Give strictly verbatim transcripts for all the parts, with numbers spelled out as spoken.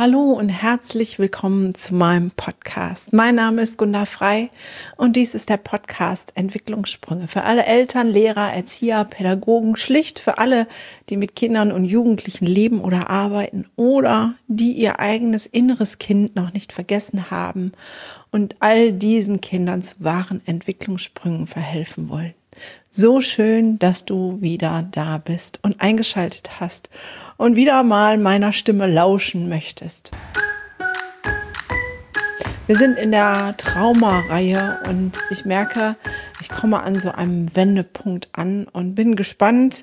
Hallo und herzlich willkommen zu meinem Podcast. Mein Name ist Gunda Frei und dies ist der Podcast Entwicklungssprünge für alle Eltern, Lehrer, Erzieher, Pädagogen, schlicht für alle, die mit Kindern und Jugendlichen leben oder arbeiten oder die ihr eigenes inneres Kind noch nicht vergessen haben und all diesen Kindern zu wahren Entwicklungssprüngen verhelfen wollen. So schön, dass du wieder da bist und eingeschaltet hast und wieder mal meiner Stimme lauschen möchtest. Wir sind in der Trauma-Reihe und ich merke, ich komme an so einem Wendepunkt an und bin gespannt,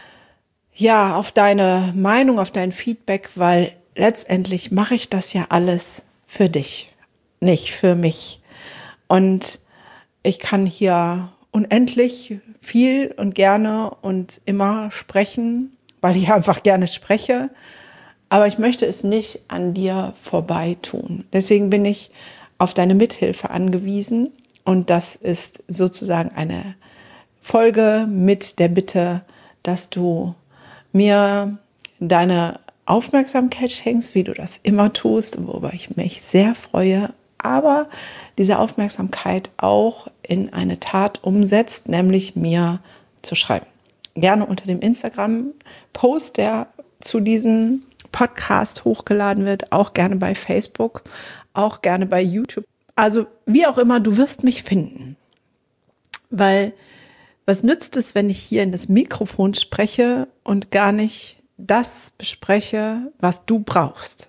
ja, auf deine Meinung, auf dein Feedback, weil letztendlich mache ich das ja alles für dich, nicht für mich. Und ich kann hier unendlich viel und gerne und immer sprechen, weil ich einfach gerne spreche. Aber ich möchte es nicht an dir vorbei tun. Deswegen bin ich auf deine Mithilfe angewiesen. Und das ist sozusagen eine Folge mit der Bitte, dass du mir deine Aufmerksamkeit schenkst, wie du das immer tust, worüber ich mich sehr freue. Aber diese Aufmerksamkeit auch in eine Tat umsetzt, nämlich mir zu schreiben. Gerne unter dem Instagram-Post, der zu diesem Podcast hochgeladen wird, auch gerne bei Facebook, auch gerne bei YouTube. Also wie auch immer, du wirst mich finden. Weil was nützt es, wenn ich hier in das Mikrofon spreche und gar nicht das bespreche, was du brauchst?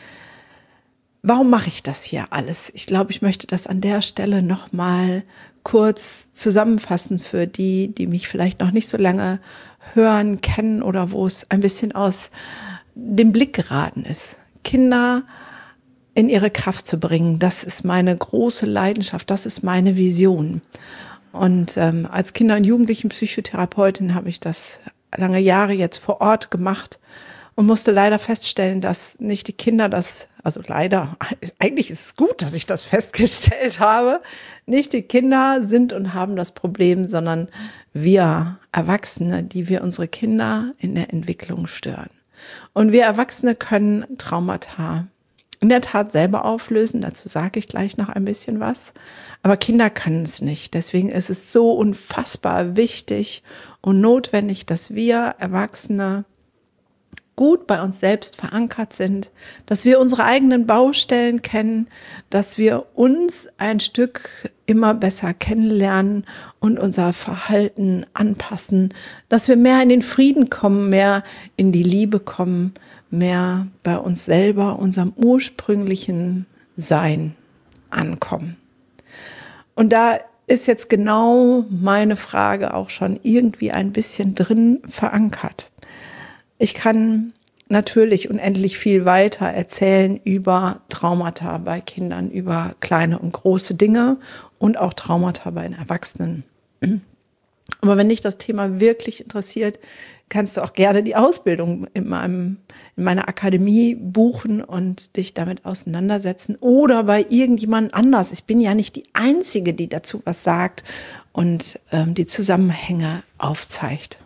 Warum mache ich das hier alles? Ich glaube, ich möchte das an der Stelle nochmal kurz zusammenfassen für die, die mich vielleicht noch nicht so lange hören, kennen oder wo es ein bisschen aus dem Blick geraten ist. Kinder in ihre Kraft zu bringen, das ist meine große Leidenschaft, das ist meine Vision. Und ähm, als Kinder- und Jugendlichen-Psychotherapeutin habe ich das lange Jahre jetzt vor Ort gemacht und musste leider feststellen, dass nicht die Kinder das, also leider, eigentlich ist es gut, dass ich das festgestellt habe, nicht die Kinder sind und haben das Problem, sondern wir Erwachsene, die wir unsere Kinder in der Entwicklung stören. Und wir Erwachsene können Traumata in der Tat selber auflösen, dazu sage ich gleich noch ein bisschen was, aber Kinder können es nicht. Deswegen ist es so unfassbar wichtig und notwendig, dass wir Erwachsene gut bei uns selbst verankert sind, dass wir unsere eigenen Baustellen kennen, dass wir uns ein Stück immer besser kennenlernen und unser Verhalten anpassen, dass wir mehr in den Frieden kommen, mehr in die Liebe kommen, mehr bei uns selber, unserem ursprünglichen Sein ankommen. Und da ist jetzt genau meine Frage auch schon irgendwie ein bisschen drin verankert. Ich kann natürlich unendlich viel weiter erzählen über Traumata bei Kindern, über kleine und große Dinge und auch Traumata bei den Erwachsenen. Aber wenn dich das Thema wirklich interessiert, kannst du auch gerne die Ausbildung in, meinem, in meiner Akademie buchen und dich damit auseinandersetzen oder bei irgendjemand anders. Ich bin ja nicht die Einzige, die dazu was sagt und ähm, die Zusammenhänge aufzeigt.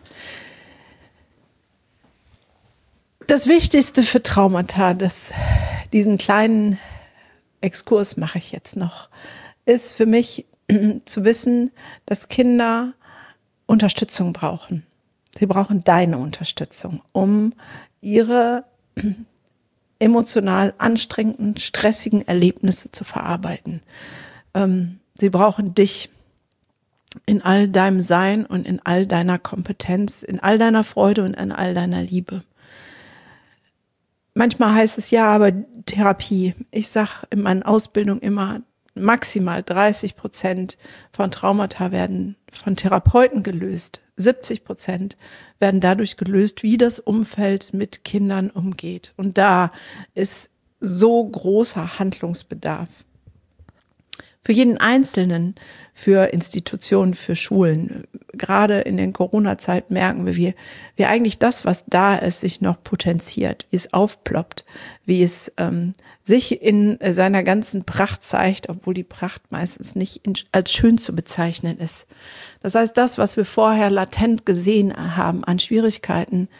Das Wichtigste für Traumata, das, diesen kleinen Exkurs mache ich jetzt noch, ist für mich zu wissen, dass Kinder Unterstützung brauchen. Sie brauchen deine Unterstützung, um ihre emotional anstrengenden, stressigen Erlebnisse zu verarbeiten. Ähm, sie brauchen dich in all deinem Sein und in all deiner Kompetenz, in all deiner Freude und in all deiner Liebe. Manchmal heißt es ja, aber Therapie. Ich sage in meinen Ausbildungen immer, maximal dreißig Prozent von Traumata werden von Therapeuten gelöst. siebzig Prozent werden dadurch gelöst, wie das Umfeld mit Kindern umgeht. Und da ist so großer Handlungsbedarf. Für jeden Einzelnen, für Institutionen, für Schulen. Gerade in der Corona-Zeit merken wir, wie, wie eigentlich das, was da ist, sich noch potenziert, wie es aufploppt, wie es ähm, sich in seiner ganzen Pracht zeigt, obwohl die Pracht meistens nicht in, als schön zu bezeichnen ist. Das heißt, das, was wir vorher latent gesehen haben an Schwierigkeiten,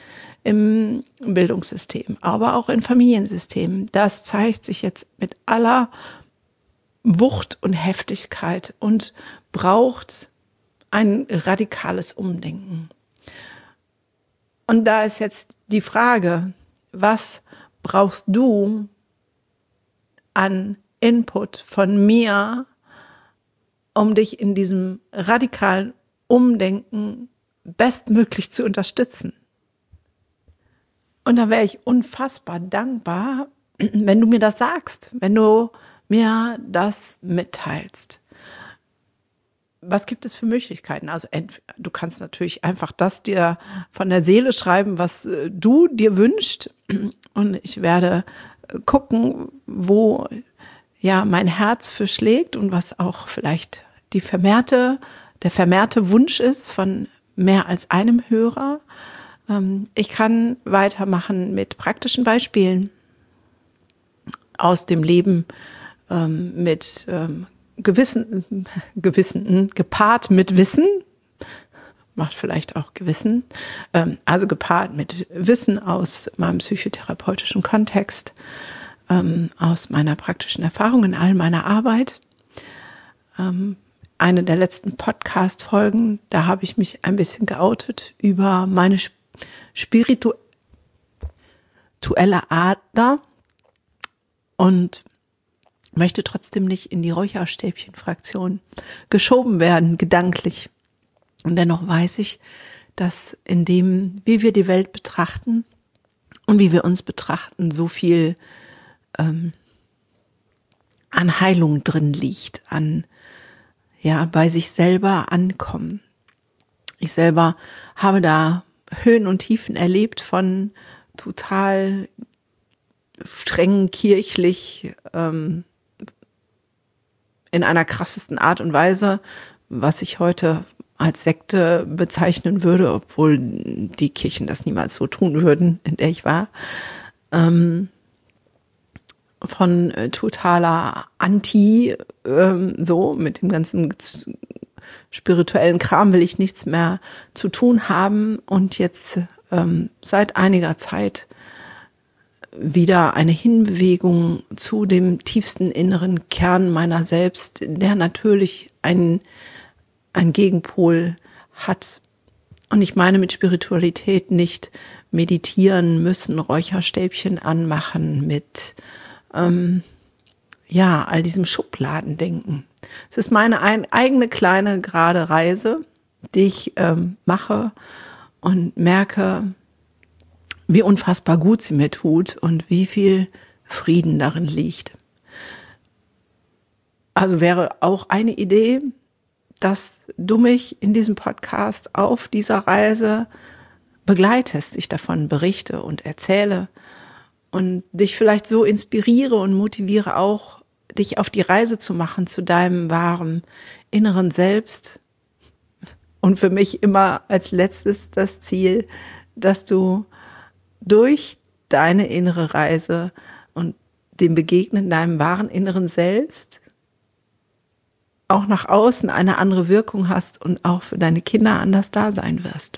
im Bildungssystem, aber auch in Familiensystemen. Das zeigt sich jetzt mit aller Wucht und Heftigkeit und braucht ein radikales Umdenken. Und da ist jetzt die Frage, was brauchst du an Input von mir, um dich in diesem radikalen Umdenken bestmöglich zu unterstützen? Und da wäre ich unfassbar dankbar, wenn du mir das sagst, wenn du mir das mitteilst. Was gibt es für Möglichkeiten? Also du kannst natürlich einfach das dir von der Seele schreiben, was du dir wünschst. Und ich werde gucken, wo ja mein Herz für schlägt und was auch vielleicht die vermehrte, der vermehrte Wunsch ist von mehr als einem Hörer. Ich kann weitermachen mit praktischen Beispielen aus dem Leben, mit Gewissen, Gewissen, gepaart mit Wissen, macht vielleicht auch Gewissen, also gepaart mit Wissen aus meinem psychotherapeutischen Kontext, aus meiner praktischen Erfahrung in all meiner Arbeit. Eine der letzten Podcast-Folgen, da habe ich mich ein bisschen geoutet über meine spirituelle Ader und möchte trotzdem nicht in die Räucherstäbchen-Fraktion geschoben werden, gedanklich. Und dennoch weiß ich, dass in dem, wie wir die Welt betrachten und wie wir uns betrachten, so viel ähm, an Heilung drin liegt, an ja bei sich selber ankommen. Ich selber habe da Höhen und Tiefen erlebt von total streng kirchlich, ähm, in einer krassesten Art und Weise, was ich heute als Sekte bezeichnen würde, obwohl die Kirchen das niemals so tun würden, in der ich war, ähm, von äh, totaler Anti, ähm, so mit dem ganzen spirituellen Kram will ich nichts mehr zu tun haben und jetzt ähm, seit einiger Zeit wieder eine Hinbewegung zu dem tiefsten inneren Kern meiner selbst, der natürlich einen, einen Gegenpol hat. Und ich meine mit Spiritualität nicht meditieren müssen, Räucherstäbchen anmachen, mit ähm, ja, all diesem Schubladendenken. Es ist meine ein, eigene kleine gerade Reise, die ich ähm, mache und merke, wie unfassbar gut sie mir tut und wie viel Frieden darin liegt. Also wäre auch eine Idee, dass du mich in diesem Podcast auf dieser Reise begleitest, ich davon berichte und erzähle und dich vielleicht so inspiriere und motiviere auch, dich auf die Reise zu machen zu deinem wahren inneren Selbst. Und für mich immer als letztes das Ziel, dass du durch deine innere Reise und dem Begegnen deinem wahren inneren Selbst auch nach außen eine andere Wirkung hast und auch für deine Kinder anders da sein wirst.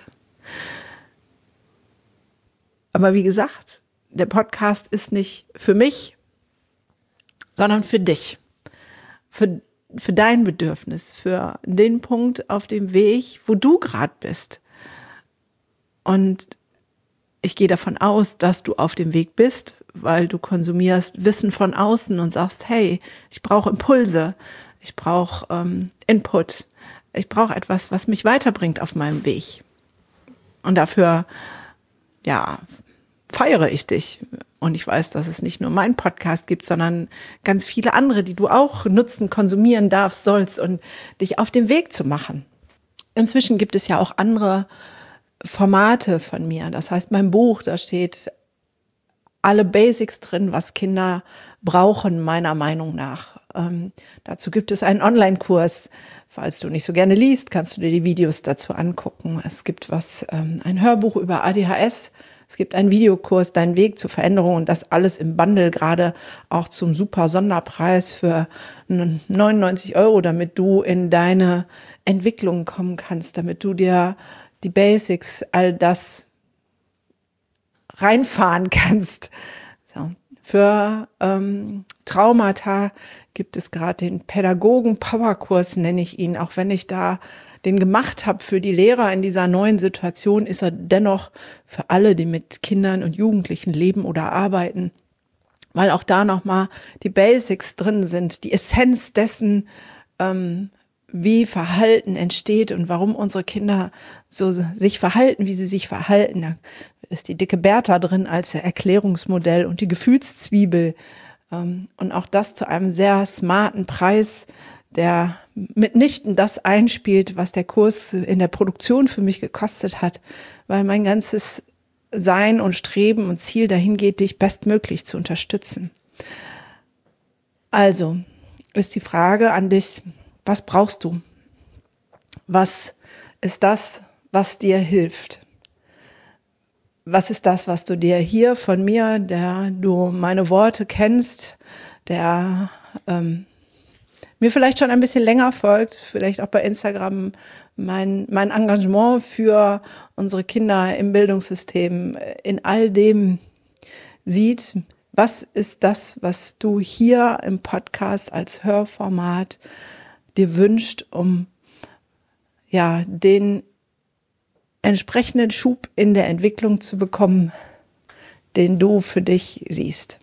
Aber wie gesagt, der Podcast ist nicht für mich, sondern für dich, für, für dein Bedürfnis, für den Punkt auf dem Weg, wo du gerade bist. Und ich gehe davon aus, dass du auf dem Weg bist, weil du konsumierst Wissen von außen und sagst, hey, ich brauche Impulse, ich brauche ähm, Input, ich brauche etwas, was mich weiterbringt auf meinem Weg. Und dafür, ja, feiere ich dich. Und ich weiß, dass es nicht nur meinen Podcast gibt, sondern ganz viele andere, die du auch nutzen, konsumieren darfst, sollst und dich auf den Weg zu machen. Inzwischen gibt es ja auch andere Formate von mir. Das heißt, mein Buch, da steht alle Basics drin, was Kinder brauchen, meiner Meinung nach. Ähm, dazu gibt es einen Online-Kurs. Falls du nicht so gerne liest, kannst du dir die Videos dazu angucken. Es gibt was, ähm, ein Hörbuch über A D H S. Es gibt einen Videokurs, Dein Weg zur Veränderung, und das alles im Bundle, gerade auch zum super Sonderpreis für neunundneunzig Euro, damit du in deine Entwicklung kommen kannst, damit du dir die Basics, all das reinfahren kannst. So. Für ähm, Traumata gibt es gerade den Pädagogen-Powerkurs, nenne ich ihn. Auch wenn ich da den gemacht habe für die Lehrer in dieser neuen Situation, ist er dennoch für alle, die mit Kindern und Jugendlichen leben oder arbeiten, weil auch da nochmal die Basics drin sind, die Essenz dessen, ähm, wie Verhalten entsteht und warum unsere Kinder so sich verhalten, wie sie sich verhalten. Da ist die dicke Bertha drin als Erklärungsmodell und die Gefühlszwiebel. Ähm, und auch das zu einem sehr smarten Preis, der mitnichten das einspielt, was der Kurs in der Produktion für mich gekostet hat, weil mein ganzes Sein und Streben und Ziel dahin geht, dich bestmöglich zu unterstützen. Also ist die Frage an dich, was brauchst du? Was ist das, was dir hilft? Was ist das, was du dir hier von mir, der du meine Worte kennst, der ähm, mir vielleicht schon ein bisschen länger folgt, vielleicht auch bei Instagram, mein, mein Engagement für unsere Kinder im Bildungssystem, in all dem sieht, was ist das, was du hier im Podcast als Hörformat dir wünscht, um ja den entsprechenden Schub in der Entwicklung zu bekommen, den du für dich siehst.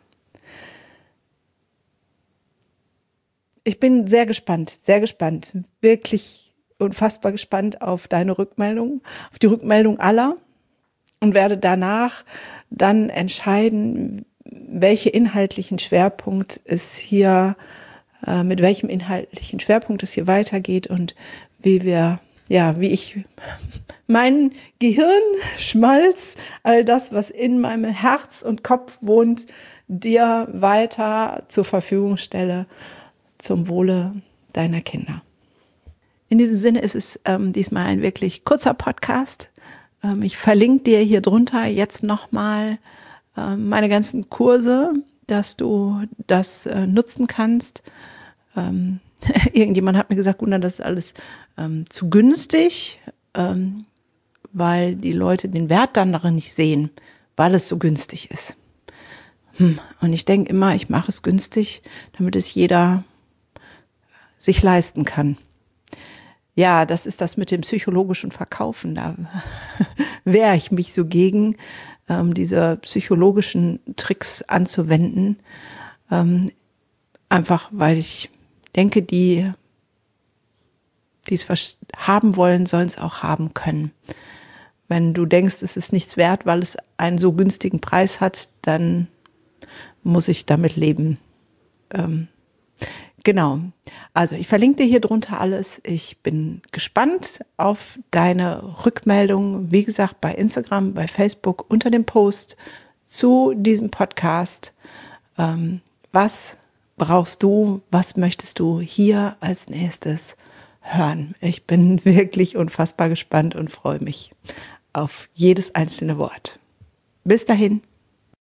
Ich bin sehr gespannt, sehr gespannt, wirklich unfassbar gespannt auf deine Rückmeldung, auf die Rückmeldung aller und werde danach dann entscheiden, welche inhaltlichen Schwerpunkt es hier, äh, mit welchem inhaltlichen Schwerpunkt es hier weitergeht und wie wir, ja, wie ich mein Gehirnschmalz, all das, was in meinem Herz und Kopf wohnt, dir weiter zur Verfügung stelle, zum Wohle deiner Kinder. In diesem Sinne ist es ähm, diesmal ein wirklich kurzer Podcast. Ähm, ich verlinke dir hier drunter jetzt nochmal ähm, meine ganzen Kurse, dass du das äh, nutzen kannst. Ähm, irgendjemand hat mir gesagt, Gunda, das ist alles ähm, zu günstig, ähm, weil die Leute den Wert dann darin nicht sehen, weil es so günstig ist. Hm. Und ich denke immer, ich mache es günstig, damit es jeder sich leisten kann. Ja, das ist das mit dem psychologischen Verkaufen. Da wehre ich mich so gegen, ähm, diese psychologischen Tricks anzuwenden. Ähm, einfach, weil ich denke, die, die es haben wollen, sollen es auch haben können. Wenn du denkst, es ist nichts wert, weil es einen so günstigen Preis hat, dann muss ich damit leben. Ähm, Genau, also ich verlinke dir hier drunter alles. Ich bin gespannt auf deine Rückmeldung, wie gesagt, bei Instagram, bei Facebook, unter dem Post zu diesem Podcast. Ähm, was brauchst du, was möchtest du hier als nächstes hören? Ich bin wirklich unfassbar gespannt und freue mich auf jedes einzelne Wort. Bis dahin.